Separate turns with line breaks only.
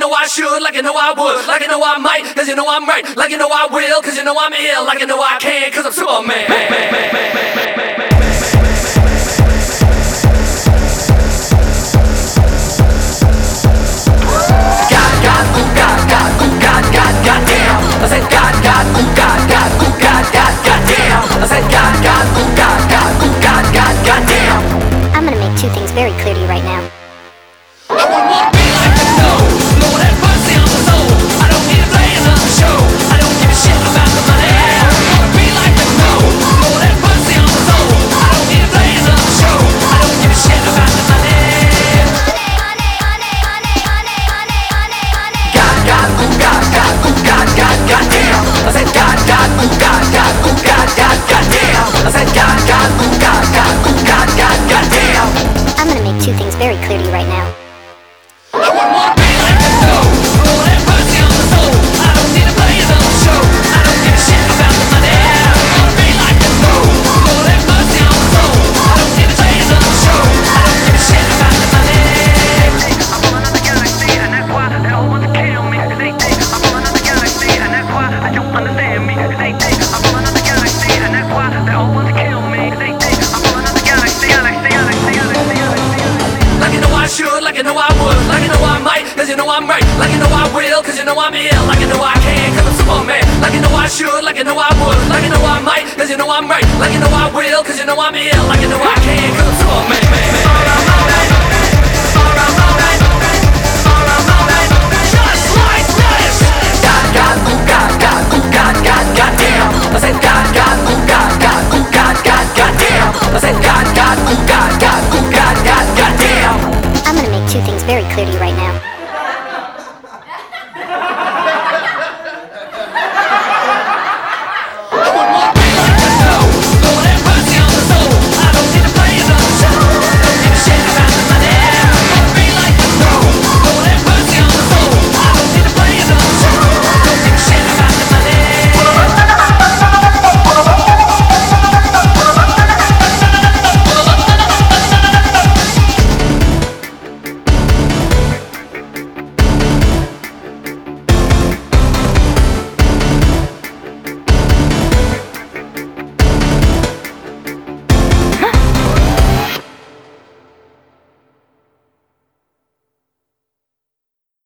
know I should, like you know I would, like you know I might, cause you know I'm right, like you know I will, cause you know I'm ill, like you know I can, cause I'm Superman. Goddamn. I said God, ooh, God, ooh, goddamn. I said God, ooh, God, goddamn.
I'm gonna make two things very clear to you right now.
I wouldn't want to be like this, no. Lord have mercy on my soul. I don't need to play another show. I don't give a shit about the money. I don't want to be like this, no. Lord have mercy on my soul. I don't need to play another show. I don't give a shit about the money. God, ooh, goddamn. I said God, ooh, goddamn. I said God, ooh, goddamn.
I'm gonna make two things very clear to you right now.
I wouldn't want to be like this, no. Lord have mercy on my soul. I don't need to play another show. I don't give a shit about the money. I don't want to be like this, no. Lord have mercy on my soul. I don't need to play another show. I don't give a shit about the money.
I'm from another galaxy, and that's why they all want to kill me. They think I'm from another galaxy, and that's why they don't understand me. They think I'm from another galaxy, and that's why they all want to kill me. They think I'm from another galaxy.
Like you know I should, like you know I would, like you know I might, cause you know I'm right, like you know I will, cause you know I'm ill, like you know I can, cause I'm Superman. Like you know I should, like you know I would, like you know I might, cause you know I'm right, like you know I will, cause you know I'm ill, like you know I can, cause